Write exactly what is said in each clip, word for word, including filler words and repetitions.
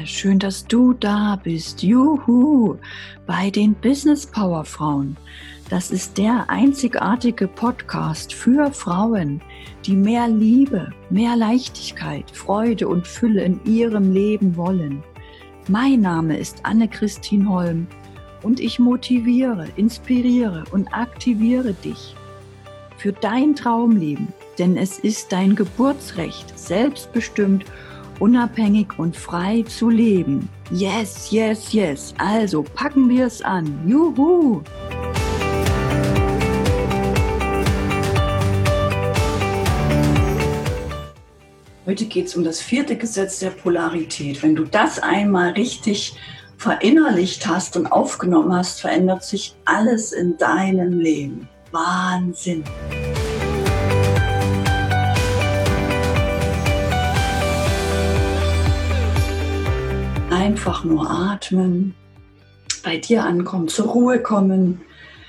schön, dass du da bist. Juhu, bei den Business Power Frauen. Das ist der einzigartige Podcast für Frauen, die mehr Liebe, mehr Leichtigkeit, Freude und Fülle in ihrem Leben wollen. Mein Name ist Anne-Christine Holm und ich motiviere, inspiriere und aktiviere dich für dein Traumleben, denn es ist dein Geburtsrecht, selbstbestimmt, unabhängig und frei zu leben. Yes, yes, yes. Also packen wir es an. Juhu! Heute geht es um das vierte Gesetz der Polarität. Wenn du das einmal richtig verinnerlicht hast und aufgenommen hast, verändert sich alles in deinem Leben. Wahnsinn! Einfach nur atmen, bei dir ankommen, zur Ruhe kommen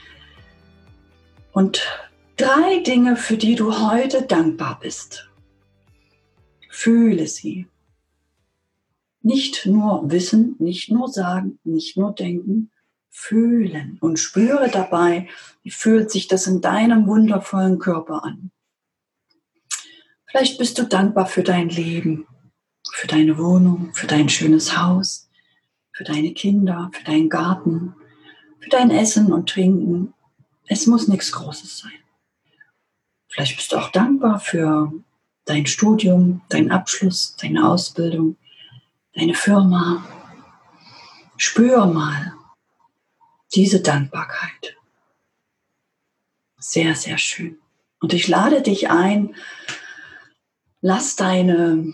und drei Dinge, für die du heute dankbar bist. Fühle sie. Nicht nur wissen, nicht nur sagen, nicht nur denken, fühlen und spüre dabei, wie fühlt sich das in deinem wundervollen Körper an. Vielleicht bist du dankbar für dein Leben, für deine Wohnung, für dein schönes Haus, für deine Kinder, für deinen Garten, für dein Essen und Trinken. Es muss nichts Großes sein. Vielleicht bist du auch dankbar für dein Studium, deinen Abschluss, deine Ausbildung, deine Firma. Spür mal diese Dankbarkeit. Sehr, sehr schön. Und ich lade dich ein, lass deine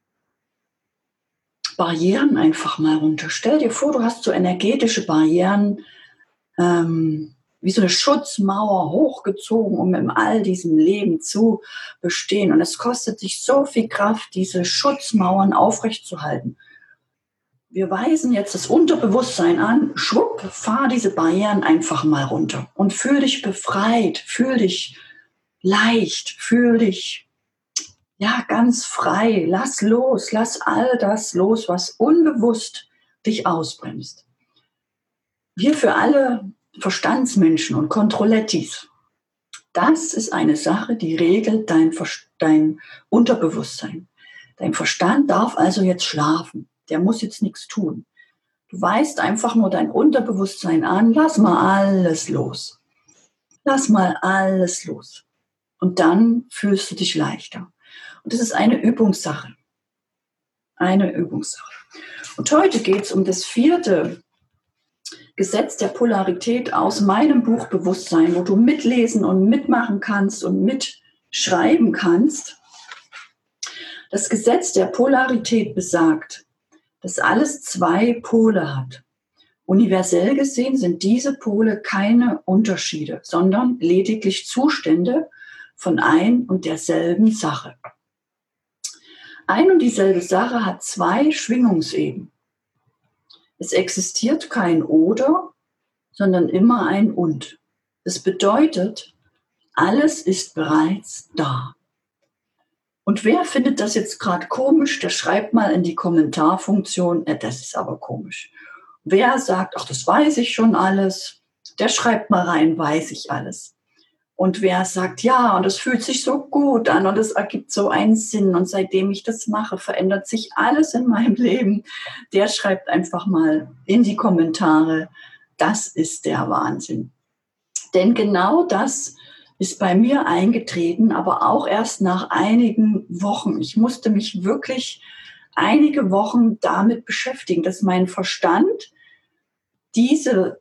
Barrieren einfach mal runter. Stell dir vor, du hast so energetische Barrieren, ähm, wie so eine Schutzmauer hochgezogen, um in all diesem Leben zu bestehen. Und es kostet dich so viel Kraft, diese Schutzmauern aufrechtzuerhalten. Wir weisen jetzt das Unterbewusstsein an, schwupp, fahr diese Barrieren einfach mal runter und fühl dich befreit, fühl dich leicht, fühl dich ja, ganz frei, lass los, lass all das los, was unbewusst dich ausbremst. Wir für alle Verstandsmenschen und Kontrollettis, das ist eine Sache, die regelt dein, dein Unterbewusstsein. Dein Verstand darf also jetzt schlafen, der muss jetzt nichts tun. Du weist einfach nur dein Unterbewusstsein an, lass mal alles los. Lass mal alles los. Und dann fühlst du dich leichter. Und das ist eine Übungssache. Eine Übungssache. Und heute geht es um das vierte Gesetz der Polarität aus meinem Buch Bewusstsein, wo du mitlesen und mitmachen kannst und mitschreiben kannst. Das Gesetz der Polarität besagt, dass alles zwei Pole hat. Universell gesehen sind diese Pole keine Unterschiede, sondern lediglich Zustände von ein und derselben Sache. Ein und dieselbe Sache hat zwei Schwingungsebenen. Es existiert kein Oder, sondern immer ein Und. Das bedeutet, alles ist bereits da. Und wer findet das jetzt gerade komisch, der schreibt mal in die Kommentarfunktion, äh, das ist aber komisch. Wer sagt, ach, das weiß ich schon alles, der schreibt mal rein, weiß ich alles. Und wer sagt, ja, und es fühlt sich so gut an und es ergibt so einen Sinn und seitdem ich das mache, verändert sich alles in meinem Leben, der schreibt einfach mal in die Kommentare, das ist der Wahnsinn. Denn genau das ist bei mir eingetreten, aber auch erst nach einigen Wochen. Ich musste mich wirklich einige Wochen damit beschäftigen, dass mein Verstand diese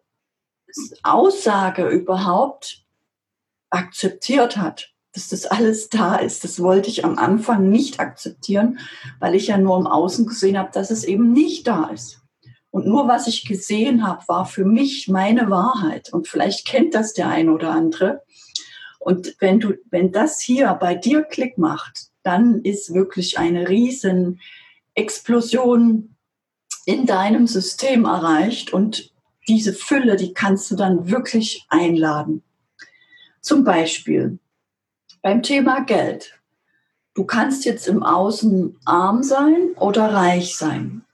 Aussage überhaupt akzeptiert hat, dass das alles da ist. Das wollte ich am Anfang nicht akzeptieren, weil ich ja nur im Außen gesehen habe, dass es eben nicht da ist. Und nur was ich gesehen habe, war für mich meine Wahrheit. Und vielleicht kennt das der eine oder andere. Und wenn du, wenn das hier bei dir Klick macht, dann ist wirklich eine riesen Explosion in deinem System erreicht. Und diese Fülle, die kannst du dann wirklich einladen. Zum Beispiel beim Thema Geld. Du kannst jetzt im Außen arm sein oder reich sein.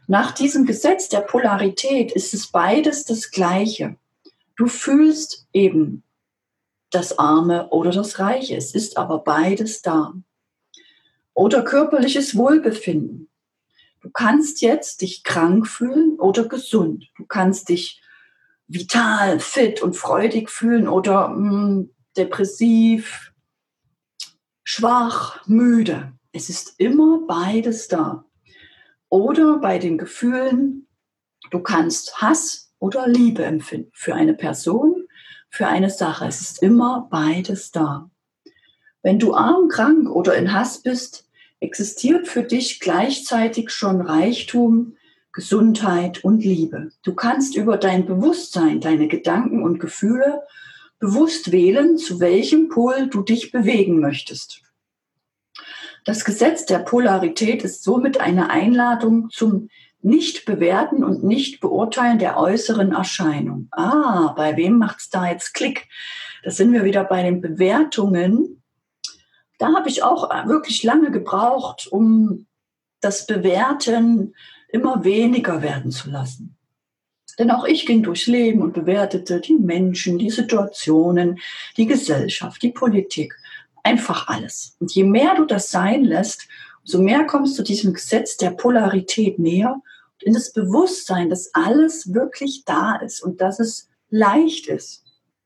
Nach diesem Gesetz der Polarität ist es beides das Gleiche. Du fühlst eben das Arme oder das Reiche. Es ist aber beides da. Oder körperliches Wohlbefinden. Du kannst jetzt dich krank fühlen oder gesund. Du kannst dich vital, fit und freudig fühlen oder mh, depressiv, schwach, müde. Es ist immer beides da. Oder bei den Gefühlen, du kannst Hass oder Liebe empfinden für eine Person, für eine Sache. Es ist immer beides da. Wenn du arm, krank oder in Hass bist, existiert für dich gleichzeitig schon Reichtum, Gesundheit und Liebe. Du kannst über dein Bewusstsein, deine Gedanken und Gefühle bewusst wählen, zu welchem Pol du dich bewegen möchtest. Das Gesetz der Polarität ist somit eine Einladung zum Nicht-Bewerten und Nicht-Beurteilen der äußeren Erscheinung. Ah, bei wem macht es da jetzt Klick? Da sind wir wieder bei den Bewertungen. Da habe ich auch wirklich lange gebraucht, um das Bewerten immer weniger werden zu lassen. Denn auch ich ging durchs Leben und bewertete die Menschen, die Situationen, die Gesellschaft, die Politik, einfach alles. Und je mehr du das sein lässt, umso mehr kommst du diesem Gesetz der Polarität näher und in das Bewusstsein, dass alles wirklich da ist und dass es leicht ist.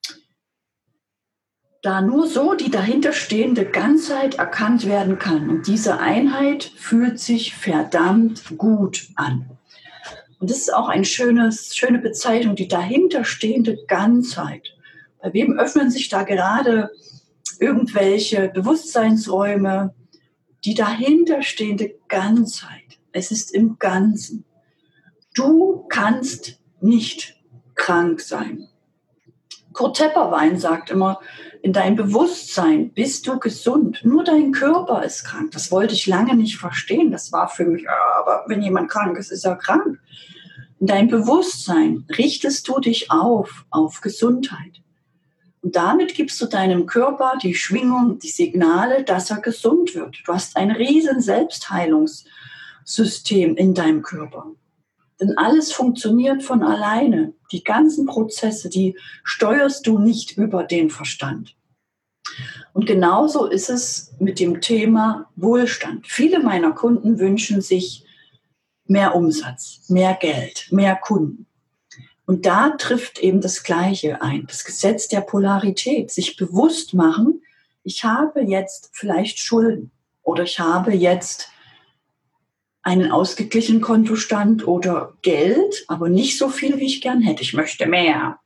Da nur so die dahinterstehende Ganzheit erkannt werden kann. Und diese Einheit fühlt sich verdammt gut an. Und das ist auch eine schöne Bezeichnung, die dahinterstehende Ganzheit. Bei wem öffnen sich da gerade irgendwelche Bewusstseinsräume, die dahinterstehende Ganzheit. Es ist im Ganzen. Du kannst nicht krank sein. Kurt Tepperwein sagt immer, in deinem Bewusstsein bist du gesund. Nur dein Körper ist krank. Das wollte ich lange nicht verstehen. Das war für mich, ja, aber wenn jemand krank ist, ist er krank. In deinem Bewusstsein richtest du dich auf, auf Gesundheit. Und damit gibst du deinem Körper die Schwingung, die Signale, dass er gesund wird. Du hast ein riesen Selbstheilungssystem in deinem Körper. Denn alles funktioniert von alleine. Die ganzen Prozesse, die steuerst du nicht über den Verstand. Und genauso ist es mit dem Thema Wohlstand. Viele meiner Kunden wünschen sich mehr Umsatz, mehr Geld, mehr Kunden. Und da trifft eben das Gleiche ein, das Gesetz der Polarität. Sich bewusst machen, ich habe jetzt vielleicht Schulden oder ich habe jetzt einen ausgeglichenen Kontostand oder Geld, aber nicht so viel, wie ich gern hätte. Ich möchte mehr.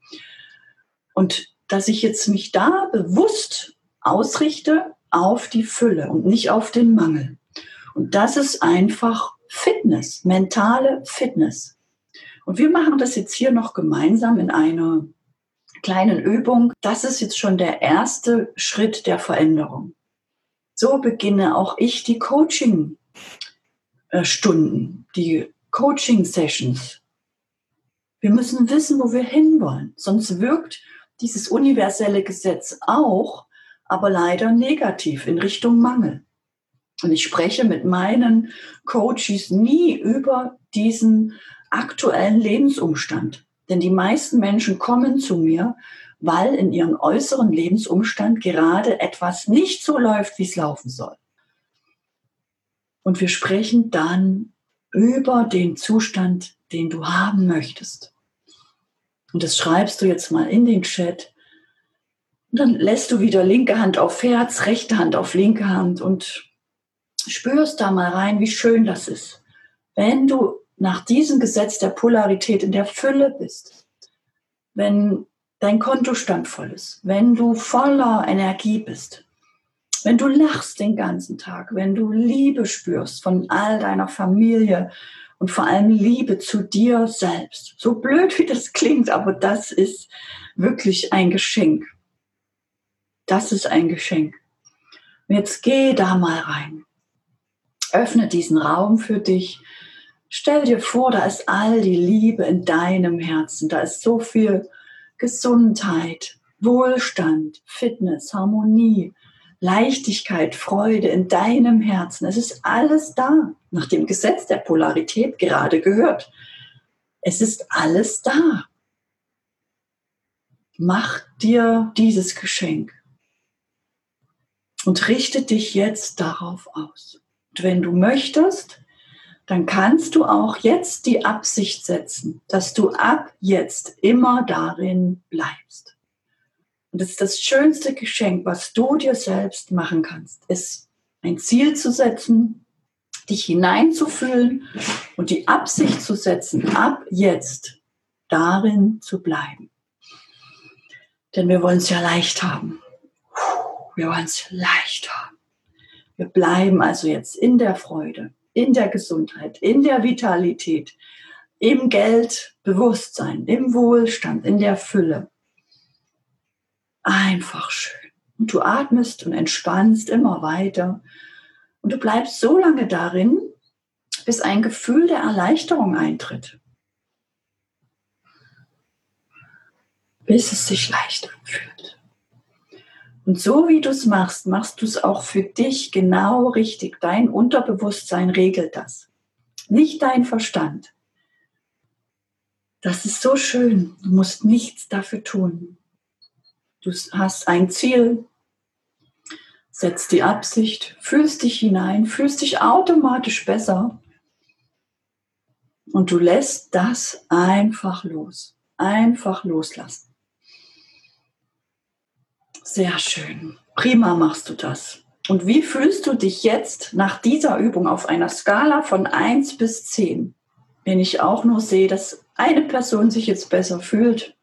Und dass ich jetzt mich da bewusst ausrichte auf die Fülle und nicht auf den Mangel. Und das ist einfach Fitness, mentale Fitness. Und wir machen das jetzt hier noch gemeinsam in einer kleinen Übung. Das ist jetzt schon der erste Schritt der Veränderung. So beginne auch ich die Coaching Stunden, die Coaching-Sessions. Wir müssen wissen, wo wir hinwollen. Sonst wirkt dieses universelle Gesetz auch, aber leider negativ in Richtung Mangel. Und ich spreche mit meinen Coaches nie über diesen aktuellen Lebensumstand. Denn die meisten Menschen kommen zu mir, weil in ihrem äußeren Lebensumstand gerade etwas nicht so läuft, wie es laufen soll. Und wir sprechen dann über den Zustand, den du haben möchtest. Und das schreibst du jetzt mal in den Chat. Und dann lässt du wieder linke Hand auf Herz, rechte Hand auf linke Hand und spürst da mal rein, wie schön das ist. Wenn du nach diesem Gesetz der Polarität in der Fülle bist, wenn dein Kontostand voll ist, wenn du voller Energie bist, wenn du lachst den ganzen Tag, wenn du Liebe spürst von all deiner Familie und vor allem Liebe zu dir selbst. So blöd wie das klingt, aber das ist wirklich ein Geschenk. Das ist ein Geschenk. Und jetzt geh da mal rein. Öffne diesen Raum für dich. Stell dir vor, da ist all die Liebe in deinem Herzen. Da ist so viel Gesundheit, Wohlstand, Fitness, Harmonie, Leichtigkeit, Freude in deinem Herzen. Es ist alles da, nach dem Gesetz der Polarität gerade gehört. Es ist alles da. Mach dir dieses Geschenk und richte dich jetzt darauf aus. Und wenn du möchtest, dann kannst du auch jetzt die Absicht setzen, dass du ab jetzt immer darin bleibst. Und das ist das schönste Geschenk, was du dir selbst machen kannst, ist ein Ziel zu setzen, dich hineinzufühlen und die Absicht zu setzen, ab jetzt darin zu bleiben. Denn wir wollen es ja leicht haben. Wir wollen es leicht haben. Wir bleiben also jetzt in der Freude, in der Gesundheit, in der Vitalität, im Geldbewusstsein, im Wohlstand, in der Fülle. Einfach schön. Und du atmest und entspannst immer weiter. Und du bleibst so lange darin, bis ein Gefühl der Erleichterung eintritt. Bis es sich leicht anfühlt. Und so wie du es machst, machst du es auch für dich genau richtig. Dein Unterbewusstsein regelt das. Nicht dein Verstand. Das ist so schön. Du musst nichts dafür tun. Du hast ein Ziel, setzt die Absicht, fühlst dich hinein, fühlst dich automatisch besser und du lässt das einfach los. Einfach loslassen. Sehr schön. Prima machst du das. Und wie fühlst du dich jetzt nach dieser Übung auf einer Skala von eins bis zehn? Wenn ich auch nur sehe, dass eine Person sich jetzt besser fühlt,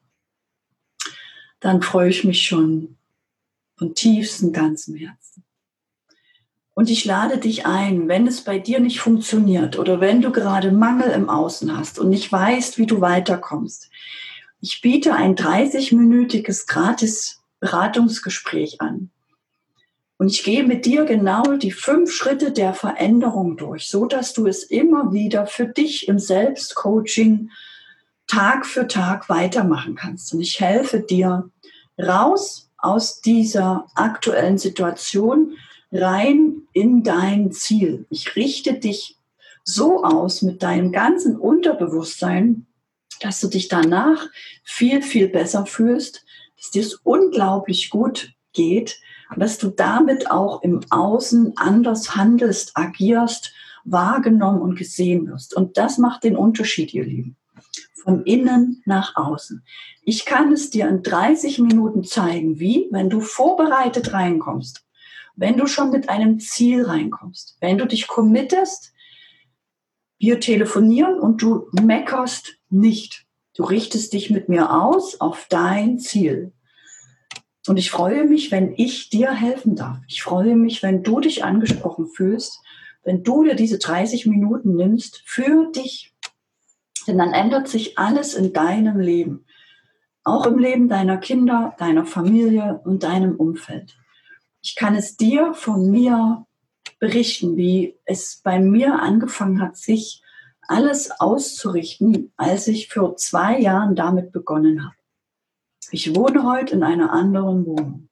dann freue ich mich schon von tiefstem ganzem Herzen. Und ich lade dich ein, wenn es bei dir nicht funktioniert oder wenn du gerade Mangel im Außen hast und nicht weißt, wie du weiterkommst. Ich biete ein dreißig-minütiges Gratis-Beratungsgespräch an. Und ich gehe mit dir genau die fünf Schritte der Veränderung durch, so dass du es immer wieder für dich im Selbstcoaching Tag für Tag weitermachen kannst. Und ich helfe dir raus aus dieser aktuellen Situation, rein in dein Ziel. Ich richte dich so aus mit deinem ganzen Unterbewusstsein, dass du dich danach viel, viel besser fühlst, dass dir es unglaublich gut geht und dass du damit auch im Außen anders handelst, agierst, wahrgenommen und gesehen wirst. Und das macht den Unterschied, ihr Lieben. Von innen nach außen. Ich kann es dir in dreißig Minuten zeigen, wie, wenn du vorbereitet reinkommst, wenn du schon mit einem Ziel reinkommst, wenn du dich committest, wir telefonieren und du meckerst nicht. Du richtest dich mit mir aus auf dein Ziel. Und ich freue mich, wenn ich dir helfen darf. Ich freue mich, wenn du dich angesprochen fühlst, wenn du dir diese dreißig Minuten nimmst für dich. Denn dann ändert sich alles in deinem Leben. Auch im Leben deiner Kinder, deiner Familie und deinem Umfeld. Ich kann es dir von mir berichten, wie es bei mir angefangen hat, sich alles auszurichten, als ich vor zwei Jahren damit begonnen habe. Ich wohne heute in einer anderen Wohnung.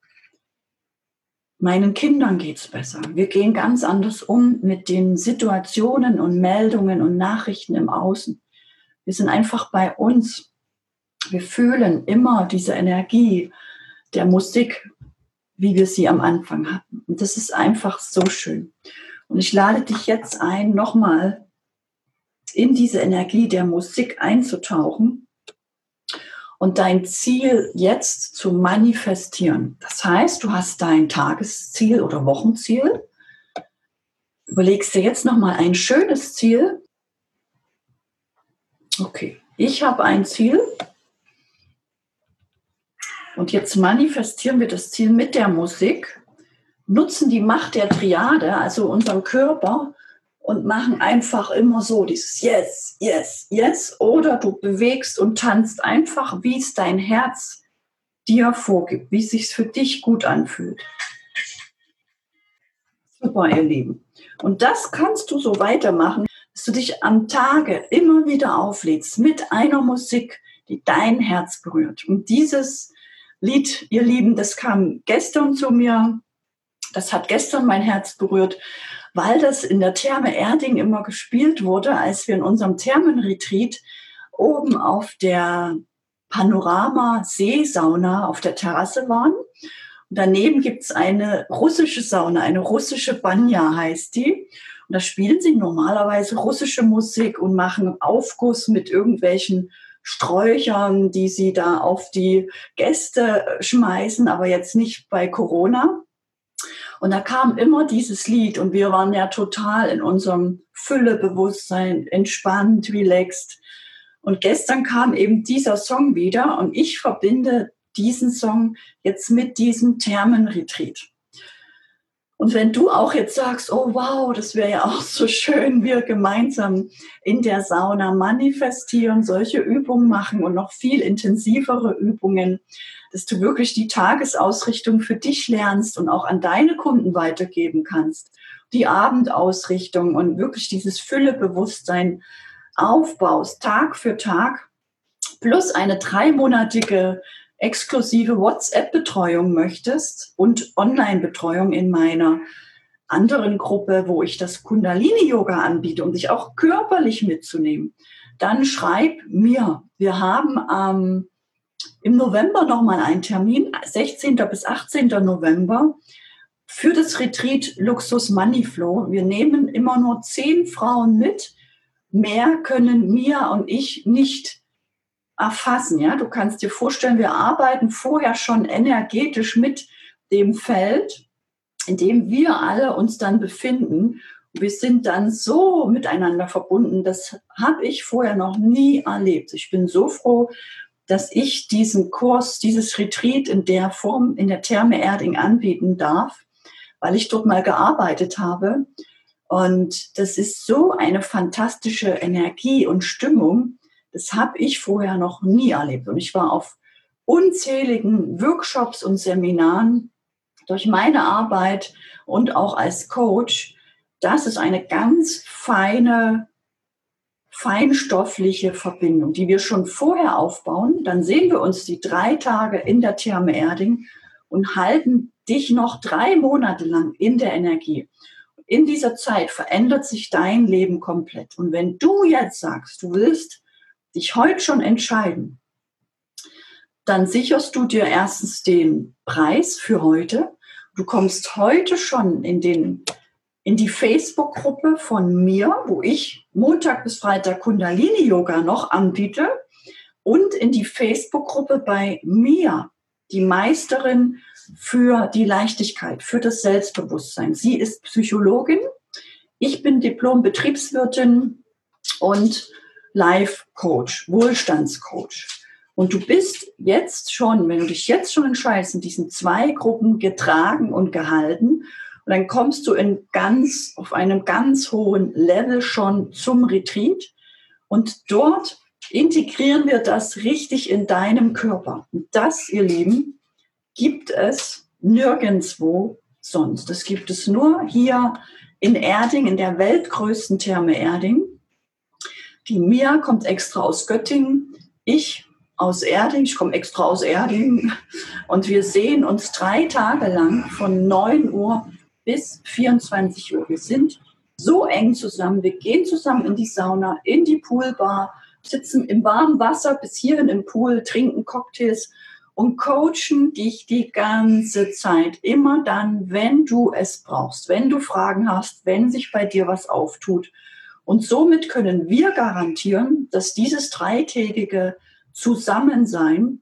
Meinen Kindern geht es besser. Wir gehen ganz anders um mit den Situationen und Meldungen und Nachrichten im Außen. Wir sind einfach bei uns. Wir fühlen immer diese Energie der Musik, wie wir sie am Anfang hatten. Und das ist einfach so schön. Und ich lade dich jetzt ein, nochmal in diese Energie der Musik einzutauchen und dein Ziel jetzt zu manifestieren. Das heißt, du hast dein Tagesziel oder Wochenziel. Überlegst dir jetzt nochmal ein schönes Ziel. Okay, ich habe ein Ziel. Und jetzt manifestieren wir das Ziel mit der Musik, nutzen die Macht der Triade, also unseren Körper, und machen einfach immer so dieses Yes, Yes, Yes. Oder du bewegst und tanzt einfach, wie es dein Herz dir vorgibt, wie es sich für dich gut anfühlt. Super, ihr Lieben. Und das kannst du so weitermachen, dass du dich am Tage immer wieder auflädst mit einer Musik, die dein Herz berührt. Und dieses Lied, ihr Lieben, das kam gestern zu mir Das hat gestern mein Herz berührt, weil das in der Therme Erding immer gespielt wurde, als wir in unserem Thermenretreat oben auf der Panorama-Seesauna auf der Terrasse waren. Und daneben gibt es eine russische Sauna, eine russische Banja heißt die. Und da spielen sie normalerweise russische Musik und machen Aufguss mit irgendwelchen Sträuchern, die sie da auf die Gäste schmeißen, aber jetzt nicht bei Corona. Und da kam immer dieses Lied und wir waren ja total in unserem Füllebewusstsein, entspannt, relaxed. Und gestern kam eben dieser Song wieder und ich verbinde diesen Song jetzt mit diesem Thermenretreat. Und wenn du auch jetzt sagst, oh wow, das wäre ja auch so schön, wir gemeinsam in der Sauna manifestieren, solche Übungen machen und noch viel intensivere Übungen, dass du wirklich die Tagesausrichtung für dich lernst und auch an deine Kunden weitergeben kannst, die Abendausrichtung und wirklich dieses Füllebewusstsein aufbaust, Tag für Tag, plus eine dreimonatige exklusive WhatsApp-Betreuung möchtest und Online-Betreuung in meiner anderen Gruppe, wo ich das Kundalini-Yoga anbiete, um dich auch körperlich mitzunehmen, dann schreib mir. Wir haben ähm, im November nochmal einen Termin, sechzehnten bis achtzehnten November, für das Retreat Luxus Money Flow. Wir nehmen immer nur zehn Frauen mit. Mehr können Mia und ich nicht erfassen. Ja? Du kannst dir vorstellen, wir arbeiten vorher schon energetisch mit dem Feld, in dem wir alle uns dann befinden. Wir sind dann so miteinander verbunden. Das habe ich vorher noch nie erlebt. Ich bin so froh, dass ich diesen Kurs, dieses Retreat in der Form in der Therme Erding anbieten darf, weil ich dort mal gearbeitet habe. Und das ist so eine fantastische Energie und Stimmung. Das habe ich vorher noch nie erlebt. Und ich war auf unzähligen Workshops und Seminaren durch meine Arbeit und auch als Coach. Das ist eine ganz feine, feinstoffliche Verbindung, die wir schon vorher aufbauen. Dann sehen wir uns die drei Tage in der Therme Erding und halten dich noch drei Monate lang in der Energie. In dieser Zeit verändert sich dein Leben komplett. Und wenn du jetzt sagst, du willst dich heute schon entscheiden, dann sicherst du dir erstens den Preis für heute. Du kommst heute schon in, den, in die Facebook-Gruppe von mir, wo ich Montag bis Freitag Kundalini-Yoga noch anbiete, und in die Facebook-Gruppe bei Mia, die Meisterin für die Leichtigkeit, für das Selbstbewusstsein. Sie ist Psychologin, ich bin Diplom-Betriebswirtin und Life-Coach, Wohlstandscoach. Und du bist jetzt schon, wenn du dich jetzt schon entscheidest, in diesen zwei Gruppen getragen und gehalten, und dann kommst du in ganz, auf einem ganz hohen Level schon zum Retreat. Und dort integrieren wir das richtig in deinem Körper. Und das, ihr Lieben, gibt es nirgendwo sonst. Das gibt es nur hier in Erding, in der weltgrößten Therme Erding. Die Mia kommt extra aus Göttingen, ich aus Erding, ich komme extra aus Erding. Und wir sehen uns drei Tage lang von neun Uhr bis vierundzwanzig Uhr. Wir sind so eng zusammen. Wir gehen zusammen in die Sauna, in die Poolbar, sitzen im warmen Wasser bis hierhin im Pool, trinken Cocktails und coachen dich die ganze Zeit. Immer dann, wenn du es brauchst, wenn du Fragen hast, wenn sich bei dir was auftut. Und somit können wir garantieren, dass dieses dreitägige Zusammensein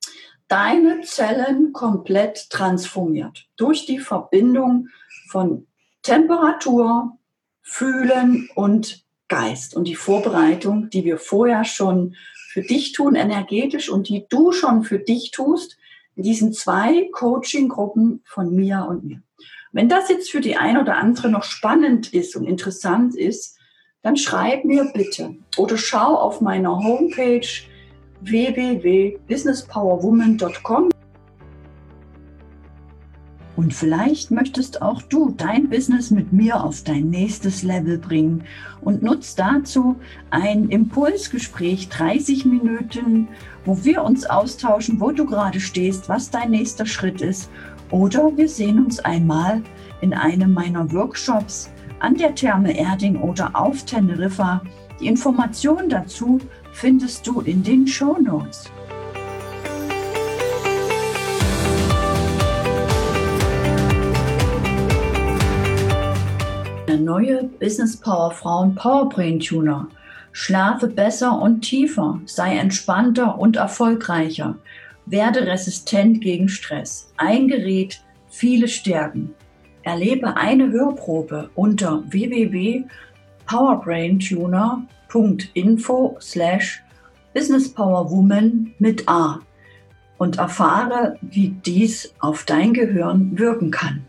deine Zellen komplett transformiert. Durch die Verbindung von Temperatur, Fühlen und Geist. Und die Vorbereitung, die wir vorher schon für dich tun, energetisch, und die du schon für dich tust, in diesen zwei Coaching-Gruppen von Mia und mir. Wenn das jetzt für die eine oder andere noch spannend ist und interessant ist, dann schreib mir bitte oder schau auf meiner Homepage w w w punkt business power woman punkt com. Und vielleicht möchtest auch du dein Business mit mir auf dein nächstes Level bringen und nutzt dazu ein Impulsgespräch, dreißig Minuten, wo wir uns austauschen, wo du gerade stehst, was dein nächster Schritt ist. Oder wir sehen uns einmal in einem meiner Workshops an der Therme Erding oder auf Teneriffa. Die Informationen dazu findest du in den Shownotes. Der neue Business Power Frauen Powerbrain Tuner. Schlafe besser und tiefer, sei entspannter und erfolgreicher. Werde resistent gegen Stress. Ein Gerät, viele Stärken. Erlebe eine Hörprobe unter w w w punkt powerbraintuner punkt info slash businesspowerwoman mit A und erfahre, wie dies auf dein Gehirn wirken kann.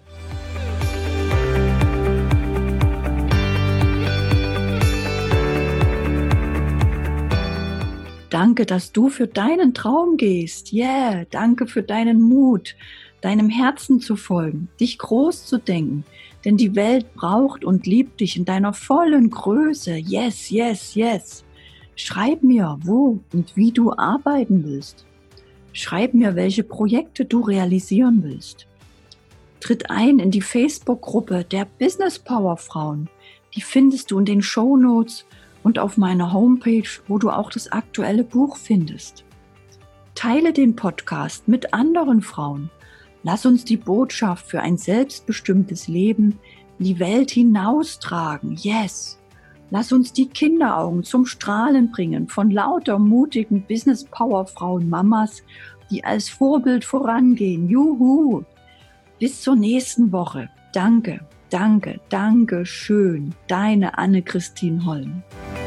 Danke, dass du für deinen Traum gehst. Yeah, danke für deinen Mut, deinem Herzen zu folgen, dich groß zu denken. Denn die Welt braucht und liebt dich in deiner vollen Größe. Yes, yes, yes. Schreib mir, wo und wie du arbeiten willst. Schreib mir, welche Projekte du realisieren willst. Tritt ein in die Facebook-Gruppe der Business Power Frauen. Die findest du in den Shownotes und auf meiner Homepage, wo du auch das aktuelle Buch findest. Teile den Podcast mit anderen Frauen. Lass uns die Botschaft für ein selbstbestimmtes Leben in die Welt hinaustragen. Yes! Lass uns die Kinderaugen zum Strahlen bringen von lauter mutigen Business-Power-Frauen, Mamas, die als Vorbild vorangehen. Juhu! Bis zur nächsten Woche. Danke, danke, danke schön. Deine Anne-Christine Holm.